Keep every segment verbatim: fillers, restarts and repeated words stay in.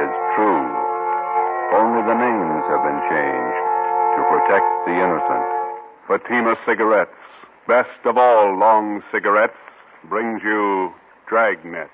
is true. Only the names have been changed to protect the innocent. Fatima Cigarettes, best of all long cigarettes, brings you Dragnet.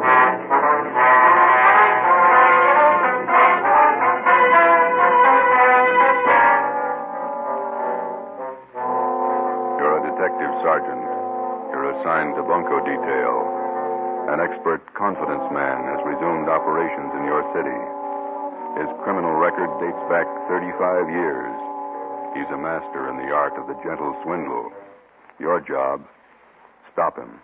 You're a detective sergeant. You're assigned to bunco detail. An expert confidence man has resumed operations in your city. His criminal record dates back thirty-five years. He's a master in the art of the gentle swindle. Your job, stop him.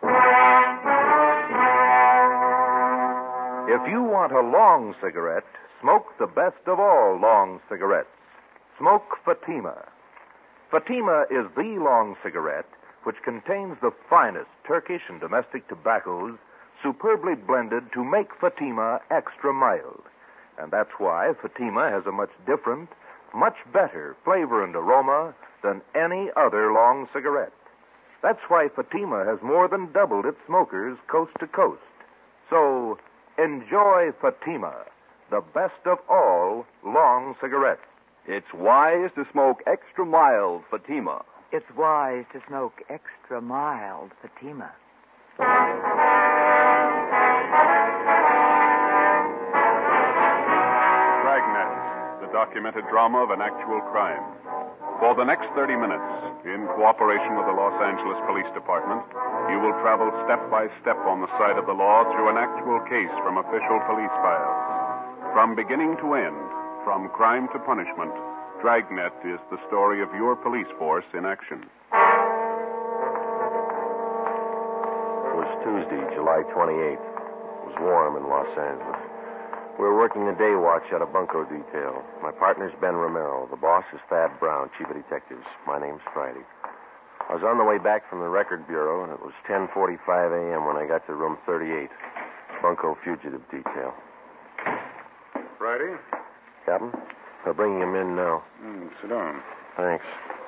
If you want a long cigarette, smoke the best of all long cigarettes. Smoke Fatima. Fatima is the long cigarette which contains the finest Turkish and domestic tobaccos superbly blended to make Fatima extra mild. And that's why Fatima has a much different, much better flavor and aroma than any other long cigarette. That's why Fatima has more than doubled its smokers coast to coast. So, enjoy Fatima, the best of all long cigarettes. It's wise to smoke extra mild Fatima. It's wise to smoke extra mild Fatima. Dragnet, the documented drama of an actual crime. For the next thirty minutes, in cooperation with the Los Angeles Police Department, you will travel step by step on the side of the law through an actual case from official police files. From beginning to end, from crime to punishment, Dragnet is the story of your police force in action. It was Tuesday, July twenty-eighth. It was warm in Los Angeles. We were working the day watch at a bunco detail. My partner's Ben Romero. The boss is Thad Brown, chief of detectives. My name's Friday. I was on the way back from the record bureau, and it was ten forty-five a.m. when I got to room thirty-eight, bunco fugitive detail. Friday? Captain? They're bringing him in now. Mm, sit down. Thanks.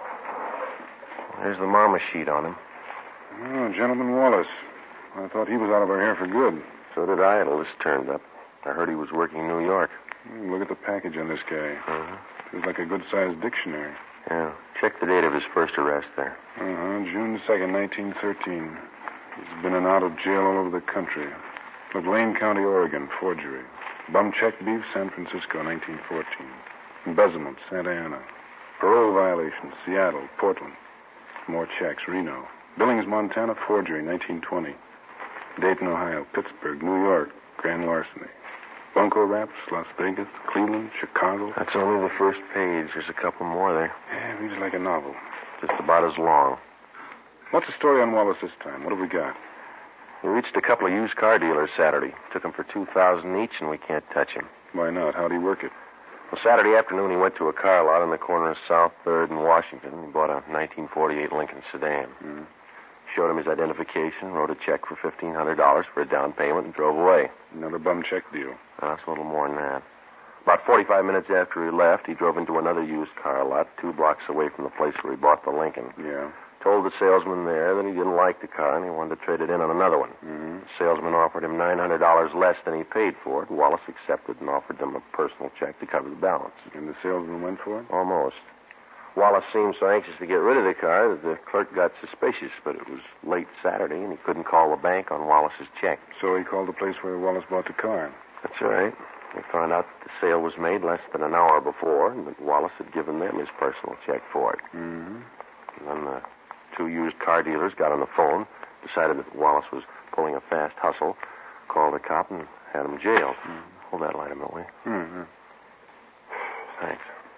There's the mama sheet on him. Oh, Gentleman Wallace. I thought he was out of our hair for good. So did I until this turned up. I heard he was working in New York. Mm, look at the package on this guy. Uh-huh. It's like a good-sized dictionary. Yeah. Check the date of his first arrest there. Uh-huh. June second, nineteen thirteen. He's been in and out of jail all over the country. McLean County, Oregon, forgery. Bum check beef, San Francisco, nineteen fourteen. Embezzlement, Santa Ana. Parole violation, Seattle, Portland. More checks, Reno. Billings, Montana, forgery, nineteen twenty. Dayton, Ohio, Pittsburgh, New York, grand larceny. Bunco raps, Las Vegas, Cleveland, Chicago. That's only the first page. There's a couple more there. Yeah, reads like a novel. Just about as long. What's the story on Wallace this time? What have we got? We reached a couple of used car dealers Saturday. Took them for two thousand dollars each, and we can't touch him. Why not? How'd he work it? Well, Saturday afternoon, he went to a car lot on the corner of South third and Washington. He bought a nineteen forty-eight Lincoln sedan. Mm. Showed him his identification, wrote a check for fifteen hundred dollars for a down payment, and drove away. Another bum check deal. Oh, that's a little more than that. About forty-five minutes after he left, he drove into another used car lot two blocks away from the place where he bought the Lincoln. Yeah. Told the salesman there that he didn't like the car and he wanted to trade it in on another one. Mm-hmm. The salesman offered him nine hundred dollars less than he paid for it. Wallace accepted and offered him a personal check to cover the balance. And the salesman went for it? Almost. Wallace seemed so anxious to get rid of the car that the clerk got suspicious, but it was late Saturday and he couldn't call the bank on Wallace's check. So he called the place where Wallace bought the car. That's right. We found out that the sale was made less than an hour before and that Wallace had given them his personal check for it. Mm-hmm. And then the two used car dealers got on the phone, decided that Wallace was pulling a fast hustle, called the cop, and had him jailed. Mm-hmm. Hold that light a minute, will you? Mm-hmm. Thanks.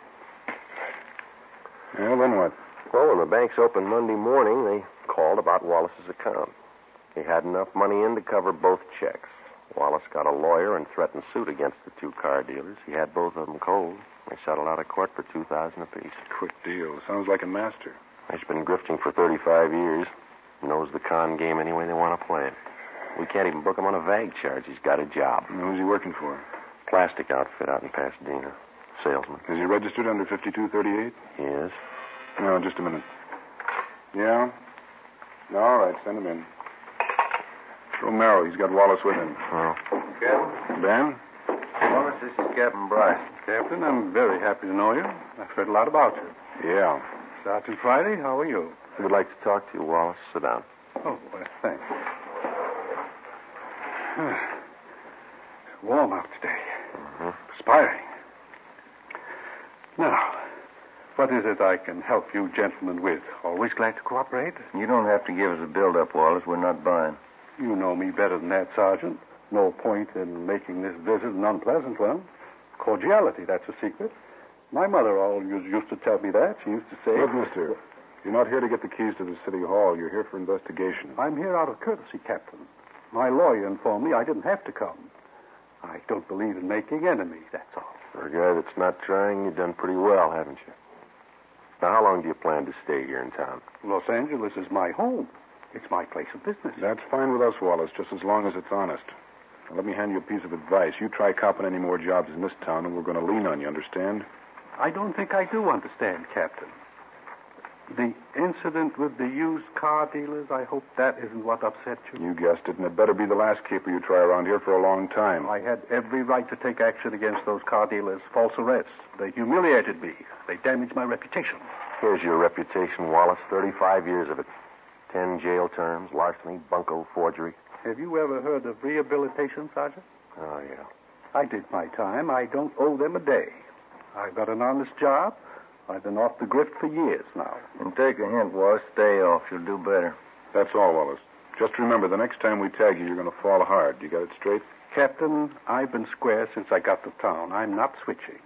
Well, then what? Well, when the banks opened Monday morning, they called about Wallace's account. He had enough money in to cover both checks. Wallace got a lawyer and threatened suit against the two car dealers. He had both of them cold. They settled out of court for two thousand dollars apiece. Quick deal. Sounds like a master. He's been grifting for thirty-five years. Knows the con game any way they want to play it. We can't even book him on a vag charge. He's got a job. And who's he working for? Plastic outfit out in Pasadena. Salesman. Is he registered under fifty-two thirty-eight? He is. No, just a minute. Yeah? All right, send him in. Romero, he's got Wallace with him. Oh. Ben? Wallace, this is Captain Bryce. Captain, I'm very happy to know you. I've heard a lot about you. Yeah. Sergeant Friday, how are you? I would like to talk to you, Wallace. Sit down. Oh, well, thanks. It's warm out today. Mm-hmm. Perspiring. Now, what is it I can help you gentlemen with? Always glad to cooperate. You don't have to give us a build-up, Wallace. We're not buying. You know me better than that, Sergeant. No point in making this visit an unpleasant one. Cordiality, that's a secret. My mother always used to tell me that. She used to say... Look, mister, you're not here to get the keys to the city hall. You're here for investigation. I'm here out of courtesy, Captain. My lawyer informed me I didn't have to come. I don't believe in making enemies, that's all. For a guy that's not trying, you've done pretty well, haven't you? Now, how long do you plan to stay here in town? Los Angeles is my home. It's my place of business. That's fine with us, Wallace, just as long as it's honest. Now, let me hand you a piece of advice. You try copping any more jobs in this town, and we're going to lean on you, understand? I don't think I do understand, Captain. The incident with the used car dealers, I hope that isn't what upset you. You guessed it, and it better be the last caper you try around here for a long time. I had every right to take action against those car dealers. False arrests. They humiliated me. They damaged my reputation. Here's your reputation, Wallace. thirty-five years of it. Ten jail terms, larceny, bunco, forgery. Have you ever heard of rehabilitation, Sergeant? Oh, yeah. I did my time. I don't owe them a day. I've got an honest job. I've been off the grift for years now. And take a hint, Wallace. Stay off. You'll do better. That's all, Wallace. Just remember, the next time we tag you, you're going to fall hard. You got it straight? Captain, I've been square since I got to town. I'm not switching.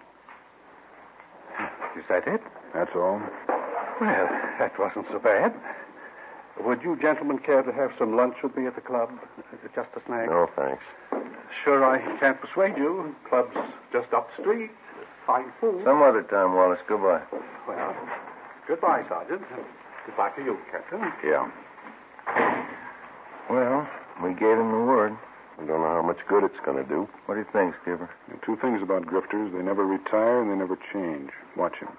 Is that it? That's all. Well, that wasn't so bad. Would you gentlemen care to have some lunch with me at the club? Just a snack? No, thanks. Sure, I can't persuade you. Club's just up the street. Fine food. Some other time, Wallace. Goodbye. Well, goodbye, Sergeant. Goodbye to you, Captain. Yeah. Well, we gave him the word. I don't know how much good it's going to do. What do you think, Skipper? There are two things about grifters. They never retire and they never change. Watch him.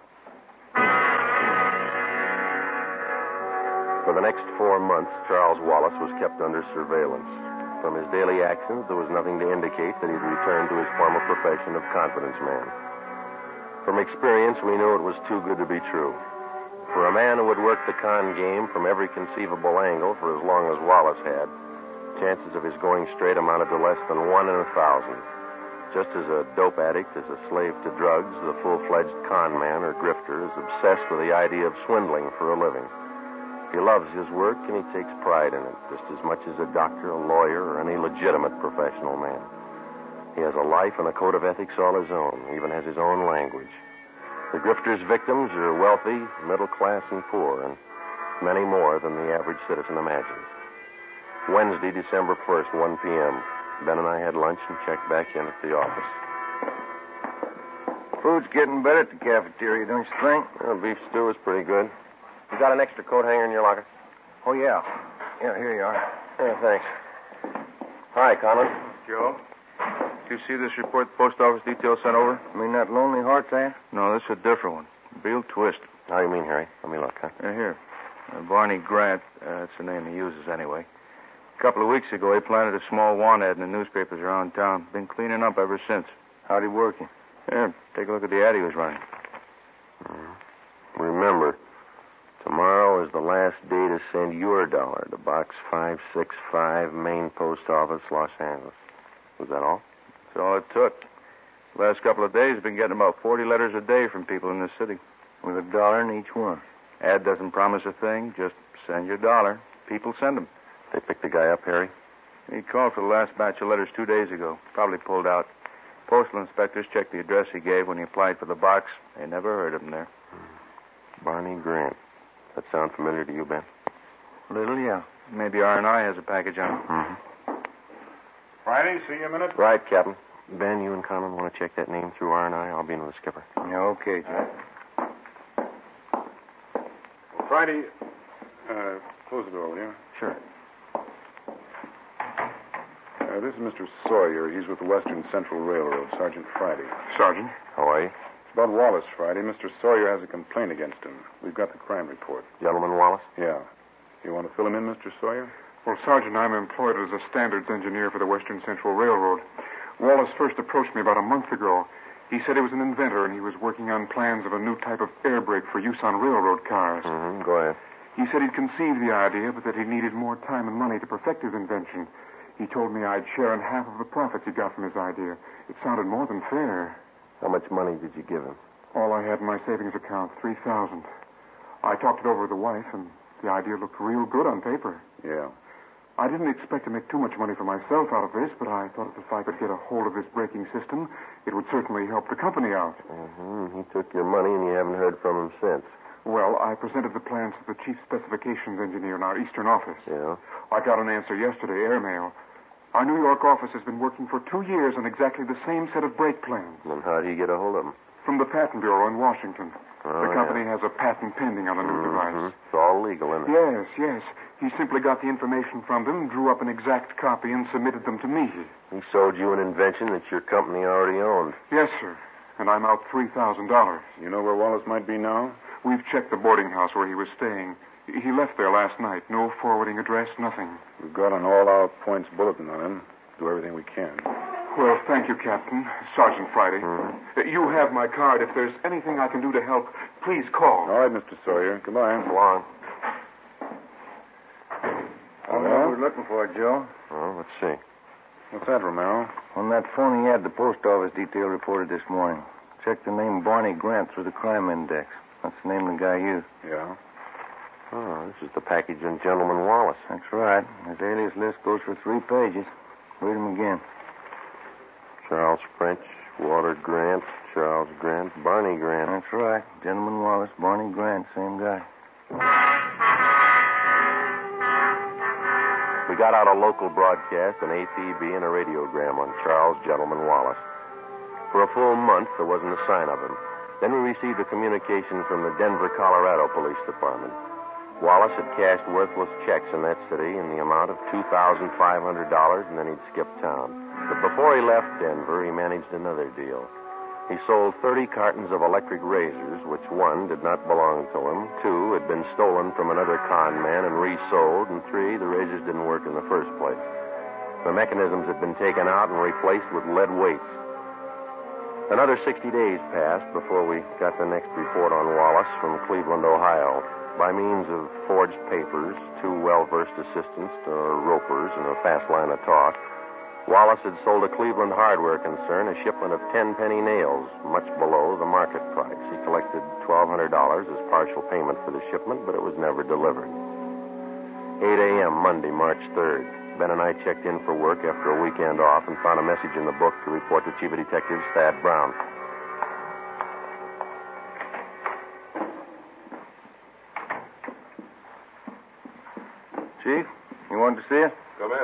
For the next four months, Charles Wallace was kept under surveillance. From his daily actions, there was nothing to indicate that he'd returned to his former profession of confidence man. From experience, we knew it was too good to be true. For a man who had worked the con game from every conceivable angle for as long as Wallace had, chances of his going straight amounted to less than one in a thousand. Just as a dope addict is a slave to drugs, the full-fledged con man or grifter is obsessed with the idea of swindling for a living. He loves his work and he takes pride in it, just as much as a doctor, a lawyer, or any legitimate professional man. He has a life and a code of ethics all his own, even has his own language. The grifter's victims are wealthy, middle class, and poor, and many more than the average citizen imagines. Wednesday, December first, one p.m. Ben and I had lunch and checked back in at the office. Food's getting better at the cafeteria, don't you think? Well, beef stew is pretty good. You got an extra coat hanger in your locker? Oh, yeah. Yeah, here you are. Yeah, thanks. Hi, Conlon. Joe, did you see this report the post office detail sent over? I mean that Lonely Hearts ad? No, this is a different one. Beale Twist. How do you mean, Harry? Let me look, huh? Uh, here. Uh, Barney Grant, uh, that's the name he uses anyway. A couple of weeks ago, he planted a small want ad in the newspapers around town. Been cleaning up ever since. How'd he work it? Here, take a look at the ad he was running. Mm-hmm. Remember, tomorrow is the last day to send your dollar to Box five six five, Main Post Office, Los Angeles. Was that all? That's all it took. The last couple of days, I've been getting about forty letters a day from people in this city. With a dollar in each one. Ad doesn't promise a thing. Just send your dollar. People send them. They picked the guy up, Harry? He called for the last batch of letters two days ago. Probably pulled out. Postal inspectors checked the address he gave when he applied for the box. They never heard of him there. Barney Grant. That sound familiar to you, Ben? A little, yeah. Maybe R and I has a package on it. Mm-hmm. Friday, see you a minute. Right, Captain. Ben, you and Conlon want to check that name through R and I? I'll be in with the skipper. Yeah, okay, Jack. Friday, uh, close the door, will you? Sure. Uh, this is Mister Sawyer. He's with the Western Central Railroad, Sergeant Friday. Sergeant? How are you? It's about Wallace, Friday. Mister Sawyer has a complaint against him. We've got the crime report. Gentleman Wallace? Yeah. You want to fill him in, Mister Sawyer? Well, Sergeant, I'm employed as a standards engineer for the Western Central Railroad. Wallace first approached me about a month ago. He said he was an inventor, and he was working on plans of a new type of air brake for use on railroad cars. Mm-hmm. Go ahead. He said he'd conceived the idea, but that he needed more time and money to perfect his invention. He told me I'd share in half of the profits he got from his idea. It sounded more than fair. How much money did you give him? All I had in my savings account, three thousand. I talked it over with the wife, and the idea looked real good on paper. Yeah. I didn't expect to make too much money for myself out of this, but I thought if I could get a hold of this braking system, it would certainly help the company out. Mm-hmm. He took your money, and you haven't heard from him since. Well, I presented the plans to the chief specifications engineer in our eastern office. Yeah? I got an answer yesterday, airmail. Our New York office has been working for two years on exactly the same set of brake plans. And how did he get a hold of them? From the Patent Bureau in Washington. Oh, the company yeah. has a patent pending on the new Mm-hmm. device. It's all legal, isn't it? Yes, yes. He simply got the information from them, drew up an exact copy, and submitted them to me. He sold you an invention that your company already owned. Yes, sir. And I'm out three thousand dollars. You know where Wallace might be now? We've checked the boarding house where he was staying. He left there last night. No forwarding address, nothing. We've got an all-out points bulletin on him. Do everything we can. Well, thank you, Captain. Sergeant Friday. Mm-hmm. You have my card. If there's anything I can do to help, please call. All right, Mister Sawyer. Goodbye. So long. I don't know what we're looking for, Joe. Well, let's see. What's that, Romero? On that phony ad the post office detail reported this morning. Checked the name Barney Grant through the crime index. That's the name the guy used. Yeah? Oh, this is the package on Gentleman Wallace. That's right. His alias list goes for three pages. Read him again. Charles French, Walter Grant, Charles Grant, Barney Grant. That's right. Gentleman Wallace, Barney Grant, same guy. We got out a local broadcast, an A P B, and a radiogram on Charles Gentleman Wallace. For a full month, there wasn't a sign of him. Then we received a communication from the Denver, Colorado Police Department. Wallace had cashed worthless checks in that city in the amount of two thousand five hundred dollars, and then he'd skipped town. But before he left Denver, he managed another deal. He sold thirty cartons of electric razors, which, one, did not belong to him, two, had been stolen from another con man and resold, and three, the razors didn't work in the first place. The mechanisms had been taken out and replaced with lead weights. Another sixty days passed before we got the next report on Wallace from Cleveland, Ohio. By means of forged papers, two well-versed assistants, or ropers, and a fast line of talk, Wallace had sold a Cleveland hardware concern a shipment of ten penny nails, much below the market price. He collected twelve hundred dollars as partial payment for the shipment, but it was never delivered. eight a.m., Monday, March third. Ben and I checked in for work after a weekend off and found a message in the book to report to Chief of Detectives Thad Brown. Chief, you wanted to see us? Come in.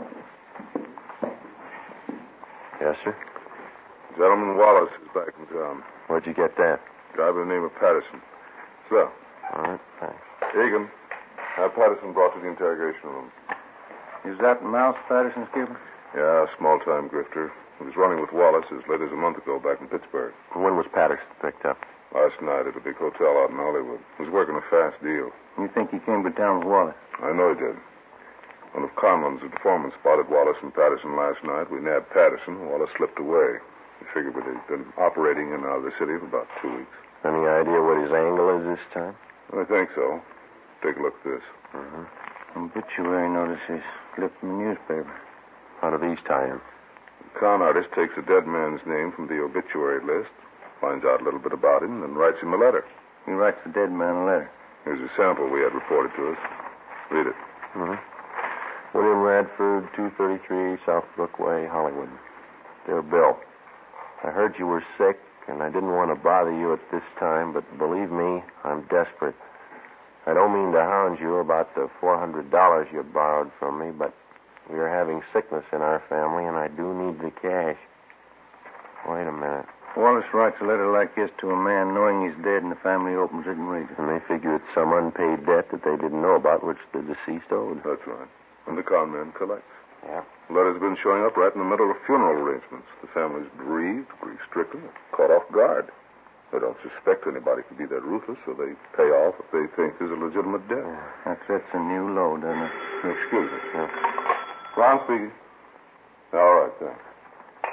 Yes, sir? Gentleman Wallace is back in town. Where'd you get that? Guy by the name of Patterson. So, All right, thanks. Egan, have Patterson brought to the interrogation room. Is that Mouse Patterson's keeper? Yeah, small-time grifter. He was running with Wallace as late as a month ago back in Pittsburgh. When was Patterson picked up? Last night at a big hotel out in Hollywood. He was working a fast deal. You think he came to town with Wallace? I know he did. One of Conlon's informants spotted Wallace and Patterson last night. We nabbed Patterson. Wallace slipped away. We figured he'd been operating in and out of the city for about two weeks. Any idea what his angle is this time? I think so. Take a look at this. Mm-hmm. Obituary notices clipped from the newspaper. How do these tie in? The con artist takes a dead man's name from the obituary list, finds out a little bit about him, and writes him a letter. He writes the dead man a letter. Here's a sample we had reported to us. Read it. Mm-hmm. William Radford, two thirty-three South Brookway, Hollywood. Dear Bill, I heard you were sick, and I didn't want to bother you at this time, but believe me, I'm desperate. I don't mean to hound you about the four hundred dollars you borrowed from me, but we are having sickness in our family, and I do need the cash. Wait a minute. Wallace writes a letter like this to a man knowing he's dead, and the family opens it and reads it. And they figure it's some unpaid debt that they didn't know about, which the deceased owed. That's right. And the con man collects. Yeah. The letter's been showing up right in the middle of funeral arrangements. The family's bereaved, grief-stricken, caught off guard. They don't suspect anybody could be that ruthless, so they pay off if they think there's a legitimate debt. Yeah, that sets a new low, doesn't it? Excuse me. Yeah. Ron speaking. All right, thanks.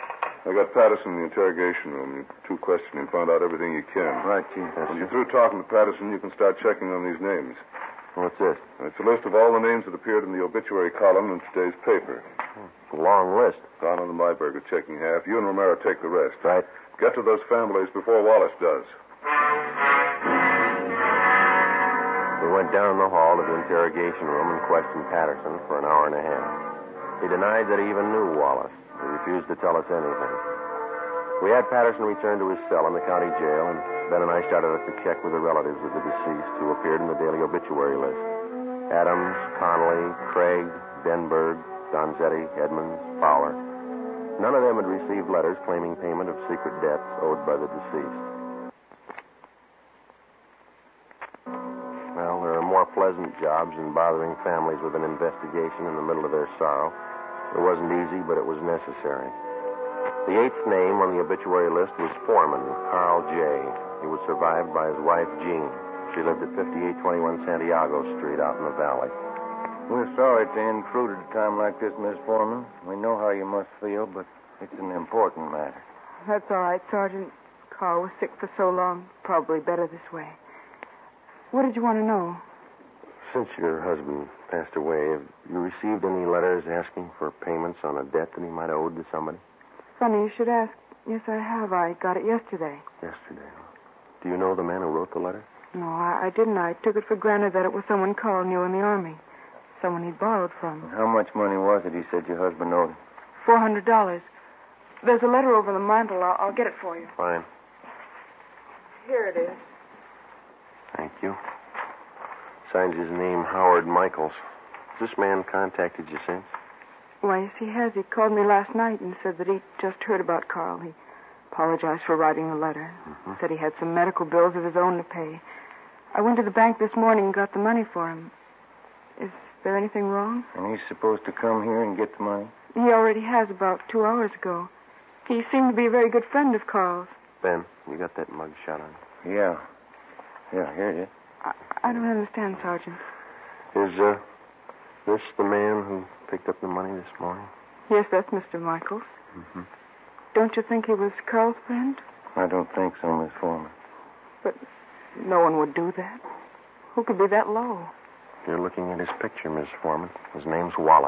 I got Patterson in the interrogation room. You two question him, find out everything you can. Right, Chief. When you're through talking to Patterson, you can start checking on these names. What's this? It's a list of all the names that appeared in the obituary column in today's paper. It's a long list. Donald and Myberg are checking half. You and Romero take the rest. Right. Get to those families before Wallace does. We went down the hall to the interrogation room and questioned Patterson for an hour and a half. He denied that he even knew Wallace. He refused to tell us anything. We had Patterson return to his cell in the county jail, and Ben and I started up to check with the relatives of the deceased who appeared in the daily obituary list. Adams, Connolly, Craig, Denberg, Donzetti, Edmonds, Fowler. None of them had received letters claiming payment of secret debts owed by the deceased. Well, there are more pleasant jobs than bothering families with an investigation in the middle of their sorrow. It wasn't easy, but it was necessary. The eighth name on the obituary list was Foreman, Carl J. He was survived by his wife, Jean. She lived at fifty-eight twenty-one Santiago Street out in the valley. We're sorry to intrude at a time like this, Miss Foreman. We know how you must feel, but it's an important matter. That's all right, Sergeant. Carl was sick for so long. Probably better this way. What did you want to know? Since your husband passed away, have you received any letters asking for payments on a debt that he might have owed to somebody? Funny you should ask. Yes, I have. I got it yesterday. Yesterday. Do you know the man who wrote the letter? No, I, I didn't. I took it for granted that it was someone Carl knew in the Army. Someone he'd borrowed from. How much money was it he said your husband owed? Four hundred dollars. There's a letter over the mantel. I'll, I'll get it for you. Fine. Here it is. Thank you. Signs his name Howard Michaels. Has this man contacted you since? Why, yes, he has. He called me last night and said that he'd just heard about Carl. He apologized for writing the letter. Mm-hmm. Said he had some medical bills of his own to pay. I went to the bank this morning and got the money for him. Is there anything wrong? And he's supposed to come here and get the money? He already has about two hours ago. He seemed to be a very good friend of Carl's. Ben, you got that mug shot on? Yeah. Yeah, here it is. I, I don't understand, Sergeant. Is, uh, this the man who picked up the money this morning? Yes, that's Mister Michaels. Mm-hmm. Don't you think he was Carl's friend? I don't think so, Miss Foreman. But no one would do that. Who could be that low? You're looking at his picture, Miss Foreman. His name's Wallace.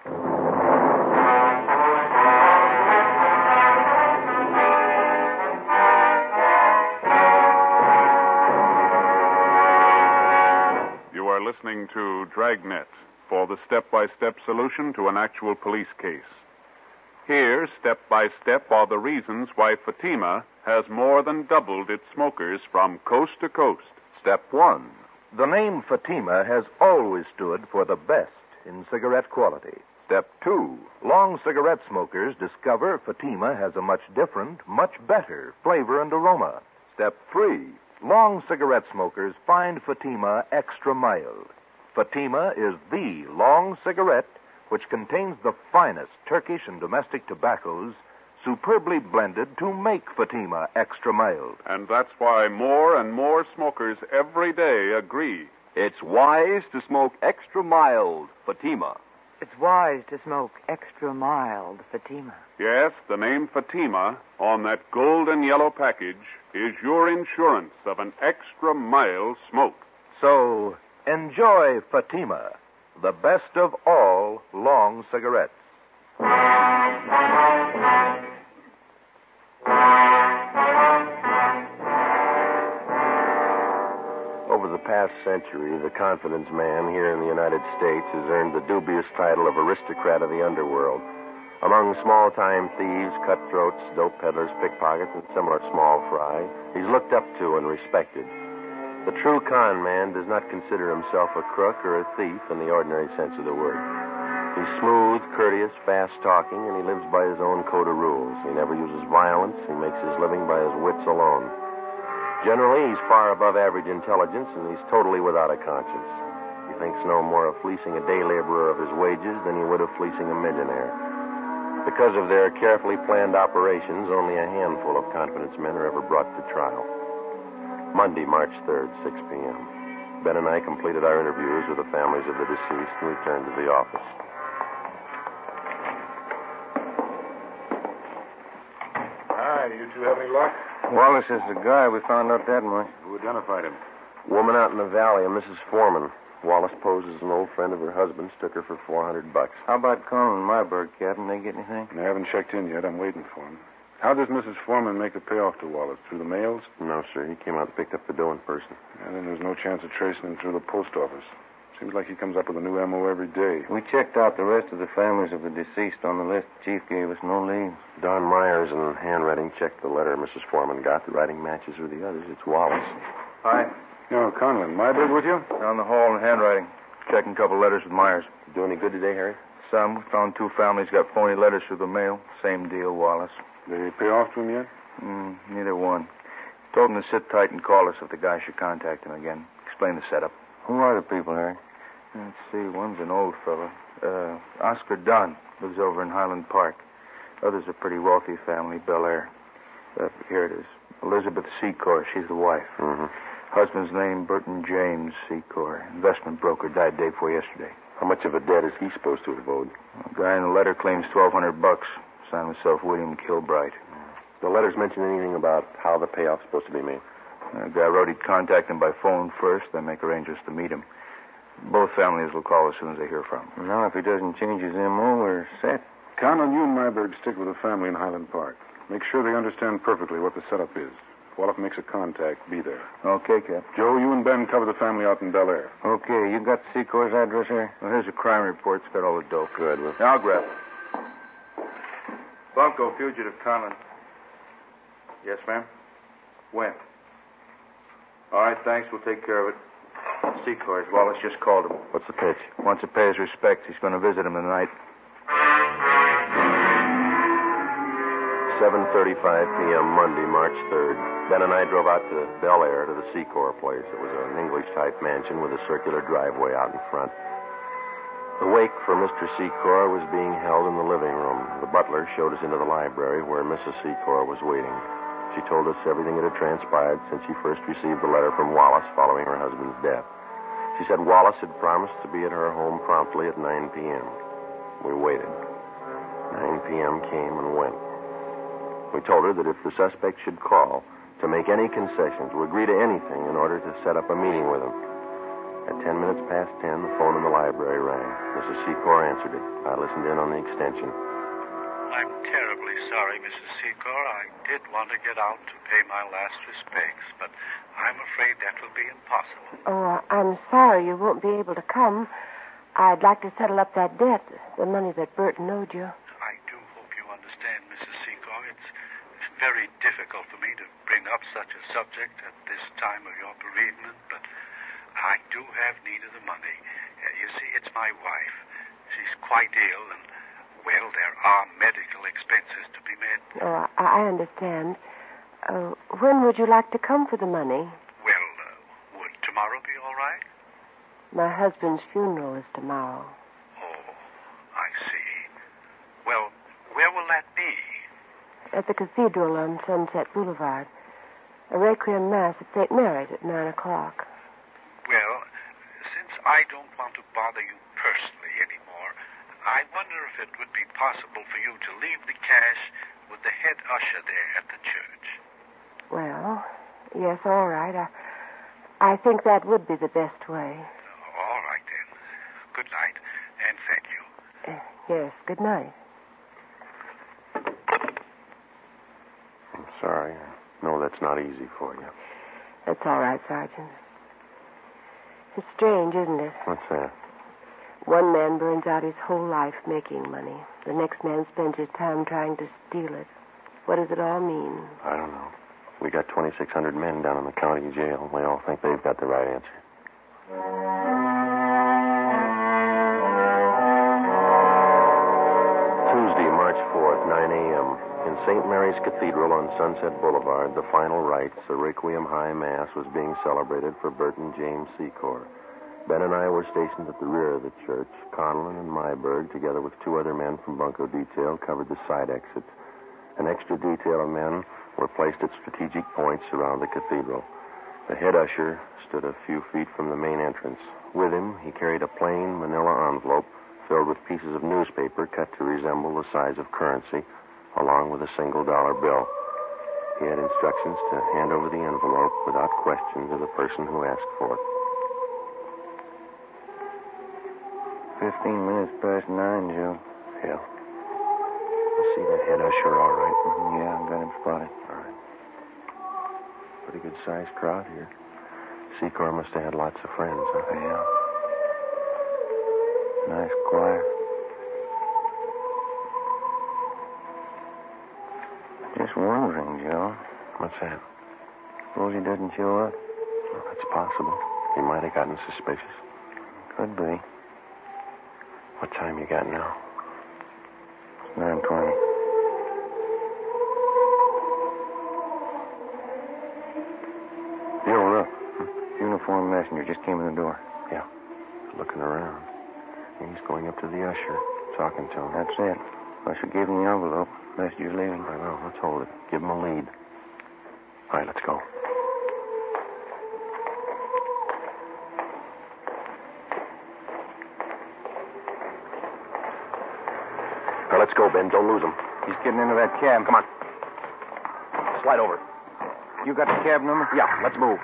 You are listening to Dragnet for the step-by-step solution to an actual police case. Here, step by step, are the reasons why Fatima has more than doubled its smokers from coast to coast. Step one. The name Fatima has always stood for the best in cigarette quality. Step two. Long cigarette smokers discover Fatima has a much different, much better flavor and aroma. Step three. Long cigarette smokers find Fatima extra mild. Fatima is the long cigarette which contains the finest Turkish and domestic tobaccos superbly blended to make Fatima extra mild. And that's why more and more smokers every day agree. It's wise to smoke extra mild Fatima. It's wise to smoke extra mild Fatima. Yes, the name Fatima on that golden yellow package is your insurance of an extra mild smoke. So, enjoy Fatima, the best of all long cigarettes. Over the past century, the confidence man here in the United States has earned the dubious title of aristocrat of the underworld. Among small-time thieves, cutthroats, dope peddlers, pickpockets, and similar small fry, he's looked up to and respected. The true con man does not consider himself a crook or a thief in the ordinary sense of the word. He's smooth, courteous, fast-talking, and he lives by his own code of rules. He never uses violence. He makes his living by his wits alone. Generally, he's far above average intelligence, and he's totally without a conscience. He thinks no more of fleecing a day laborer of his wages than he would of fleecing a millionaire. Because of their carefully planned operations, only a handful of confidence men are ever brought to trial. Monday, March third, six p.m. Ben and I completed our interviews with the families of the deceased and returned to the office. Hi, you two have any luck? Wallace is the guy. We found out that much. Who identified him? Woman out in the valley, a Missus Foreman. Wallace posed as an old friend of her husband's, took her for four hundred bucks. How about Colin and Myberg, Captain? They get anything? I haven't checked in yet. I'm waiting for him. How does Missus Foreman make the payoff to Wallace? Through the mails? No, sir. He came out and picked up the dough in person. And then there's no chance of tracing him through the post office. Seems like he comes up with a new M O every day. We checked out the rest of the families of the deceased on the list. The chief gave us no leads. Don Myers and handwriting checked the letter Missus Foreman got. The writing matches with the others. It's Wallace. Hi. No, Conlon. Myberg with you? Down the hall in handwriting. Checking a couple letters with Myers. Do any good today, Harry? Some. We found two families got phony letters through the mail. Same deal, Wallace. They pay off to him yet? Mm, neither one. Told him to sit tight and call us if the guy should contact him again. Explain the setup. Who are the people, Harry? Let's see. One's an old fellow. Uh, Oscar Dunn. Lives over in Highland Park. Other's a pretty wealthy family, Bel Air. Uh, here it is. Elizabeth Secor. She's the wife. Mm-hmm. Husband's name, Burton James Secor. Investment broker. Died day before yesterday. How much of a debt is he supposed to have owed? The guy in the letter claims twelve hundred bucks. Signed himself William Kilbright. The letters mention anything about how the payoff's supposed to be made? The guy wrote he'd contact him by phone first, then make arrangements to meet him. Both families will call as soon as they hear from him. Now, if he doesn't change his M O, we're set. Count on you and Myberg stick with the family in Highland Park. Make sure they understand perfectly what the setup is. If Wallach makes a contact, be there. Okay, Cap. Joe, you and Ben cover the family out in Bel Air. Okay, you got Secor's address here? Well, here's a crime report. It's got all the dope. Good. Well, Now, I'll grab it. Bunko, fugitive Conlon. Yes, ma'am? When? All right, thanks. We'll take care of it. Secor's. Wallace just called him. what's the pitch? Wants to pay his respects. He's going to visit him tonight. seven thirty-five p.m. Monday, March third. Ben and I drove out to Bel Air to the Secor place. It was an English-type mansion with a circular driveway out in front. The wake for Mister Secor was being held in the living room. The butler showed us into the library where Missus Secor was waiting. She told us everything that had transpired since she first received the letter from Wallace following her husband's death. She said Wallace had promised to be at her home promptly at nine p.m. We waited. nine p.m. came and went. We told her that if the suspect should call, to make any concessions, to agree to anything in order to set up a meeting with him. At ten minutes past ten, the phone in the library rang. Missus Secor answered it. I listened in on the extension. I'm terribly sorry, Missus Secor. I did want to get out to pay my last respects, but I'm afraid that will be impossible. Oh, I'm sorry you won't be able to come. I'd like to settle up that debt, the money that Burton owed you. I do hope you understand, Missus Secor. It's very difficult for me to bring up such a subject at this time of your bereavement, but I do have need of the money. Uh, you see, it's my wife. She's quite ill, and, well, there are medical expenses to be met. Oh, I, I understand. Uh, when would you like to come for the money? Well, uh, would tomorrow be all right? My husband's funeral is tomorrow. Oh, I see. Well, where will that be? At the cathedral on Sunset Boulevard. A requiem mass at Saint Mary's at nine o'clock. Well, since I don't want to bother you personally anymore, I wonder if it would be possible for you to leave the cash with the head usher there at the church. Well, yes, all right. I, I think that would be the best way. All right, then. Good night, and thank you. Uh, yes, good night. I'm sorry. I know that's not easy for you. That's all right, Sergeant. It's strange, isn't it? What's that? One man burns out his whole life making money. The next man spends his time trying to steal it. What does it all mean? I don't know. We got twenty-six hundred men down in the county jail. We all think they've got the right answer. Tuesday, March fourth, nine a.m. In Saint Mary's Cathedral on Sunset Boulevard, the final rites, the Requiem High Mass, was being celebrated for Burton James Secor. Ben and I were stationed at the rear of the church. Conlon and Myberg, together with two other men from Bunko Detail, covered the side exits. An extra detail of men were placed at strategic points around the cathedral. The head usher stood a few feet from the main entrance. With him, he carried a plain manila envelope filled with pieces of newspaper cut to resemble the size of currency, along with a single dollar bill. He had instructions to hand over the envelope without question to the person who asked for it. Fifteen minutes past nine, Joe. Yeah. I see that head usher all right. Mm-hmm, yeah, I've got him spotted. All right. Pretty good-sized crowd here. Secor must have had lots of friends, huh? Yeah. Nice choir. Just wondering, Joe. What's that? Suppose he doesn't show up? Well, that's possible. He might have gotten suspicious. Could be. What time you got now? It's nine twenty. Joe, look. Hmm? Uniformed messenger just came in the door. Yeah. Looking around. He's going up to the usher, talking to him. That's it. Usher gave him the envelope. Messenger's leaving. I know. Let's hold it. Give him a lead. All right, let's go. All right, let's go, Ben. Don't lose him. He's getting into that cab. Come on. Slide over. You got the cab number? Yeah, let's move.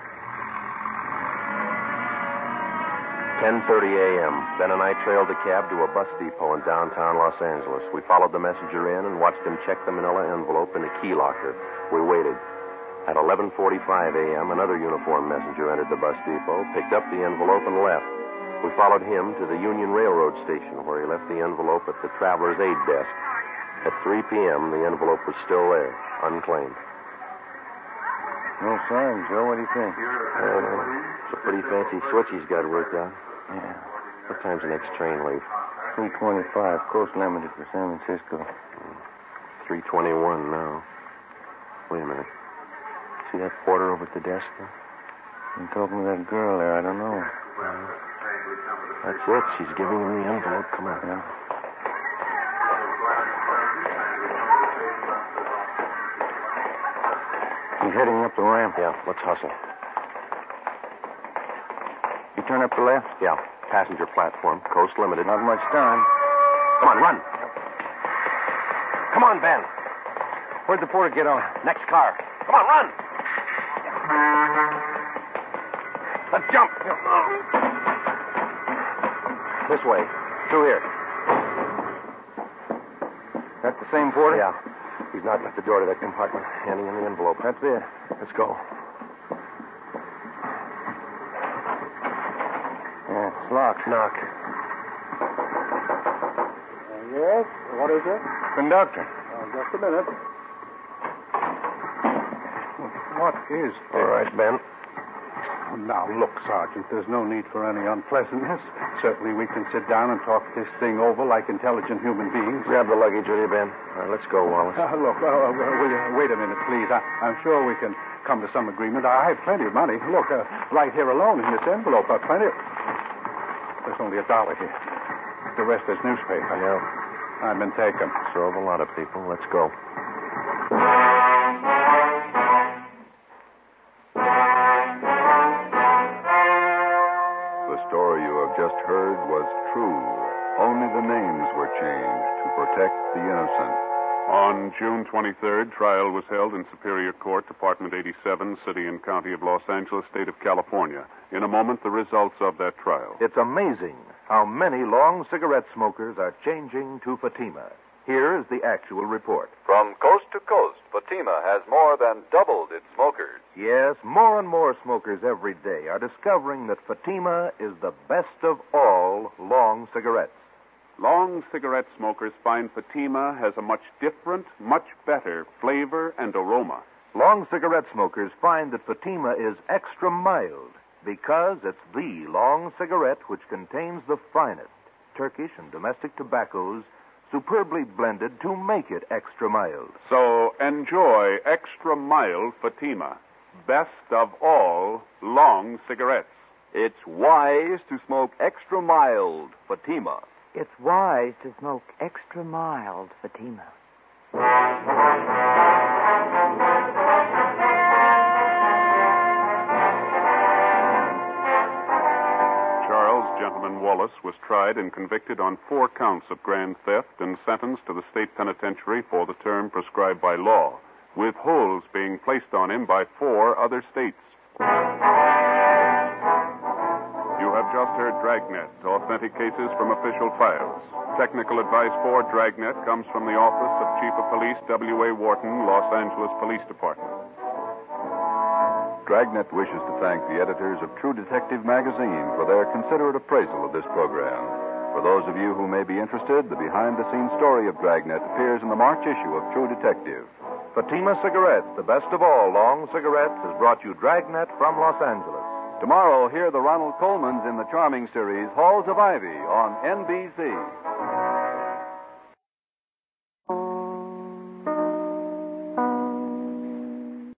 ten thirty a.m. Ben and I trailed the cab to a bus depot in downtown Los Angeles. We followed the messenger in and watched him check the manila envelope in a key locker. We waited. At eleven forty-five a.m., another uniformed messenger entered the bus depot, picked up the envelope, and left. We followed him to the Union Railroad station, where he left the envelope at the traveler's aid desk. At three p.m., the envelope was still there, unclaimed. No sign, Joe. What do you think? Uh, it's a pretty fancy switch he's got worked out. Yeah. What time's the next train leave? three twenty-five. Coast limited for San Francisco. three twenty-one now. Wait a minute. See that porter over at the desk there? I'm talking to that girl there. I don't know. Uh, that's it. She's giving him the envelope. Come on. Yeah. He's heading up the ramp. Yeah, let's hustle. You turn up the left? Yeah, passenger platform, Coast Limited. Not much time. Come on, run. Come on, Ben. Where'd the porter get on? Next car. Come on, run. Let's jump. This way. Through here. That the same porter? Yeah. He's knocking at the door to that compartment, handing him the envelope. That's it. Let's go. Yeah, it's locked. Knock. Uh, yes? What is it? Conductor. Uh, just a minute. What is this? All right, Ben. Now, look, Sergeant, there's no need for any unpleasantness. Certainly we can sit down and talk this thing over like intelligent human beings. Grab the luggage, will you, Ben? All right, let's go, Wallace. Uh, look, uh, uh, will you, wait a minute, please. I, I'm sure we can come to some agreement. I have plenty of money. Look, uh, right here alone in this envelope, uh, plenty of... There's only a dollar here. The rest is newspaper. I know. I've been taken. So have a lot of people. Let's go. The story you have just heard was true. Only the names were changed to protect the innocent. On June twenty-third, trial was held in Superior Court, Department eighty-seven, City and County of Los Angeles, State of California. In a moment, the results of that trial. It's amazing how many long cigarette smokers are changing to Fatima. Here is the actual report. From coast to coast, Fatima has more than doubled its smokers. Yes, more and more smokers every day are discovering that Fatima is the best of all long cigarettes. Long cigarette smokers find Fatima has a much different, much better flavor and aroma. Long cigarette smokers find that Fatima is extra mild because it's the long cigarette which contains the finest Turkish and domestic tobaccos superbly blended to make it extra mild. So enjoy extra mild Fatima, best of all long cigarettes. It's wise to smoke extra mild Fatima. It's wise to smoke extra mild Fatima. Charles Gentleman Wallace was tried and convicted on four counts of grand theft and sentenced to the state penitentiary for the term prescribed by law. with holds being placed on him by four other states. You have just heard Dragnet, authentic cases from official files. Technical advice for Dragnet comes from the Office of Chief of Police W A. Wharton, Los Angeles Police Department. Dragnet wishes to thank the editors of True Detective magazine for their considerate appraisal of this program. For those of you who may be interested, the behind-the-scenes story of Dragnet appears in the March issue of True Detective. Fatima Cigarettes, the best of all long cigarettes, has brought you Dragnet from Los Angeles. Tomorrow, hear the Ronald Colmans in the charming series Halls of Ivy on N B C.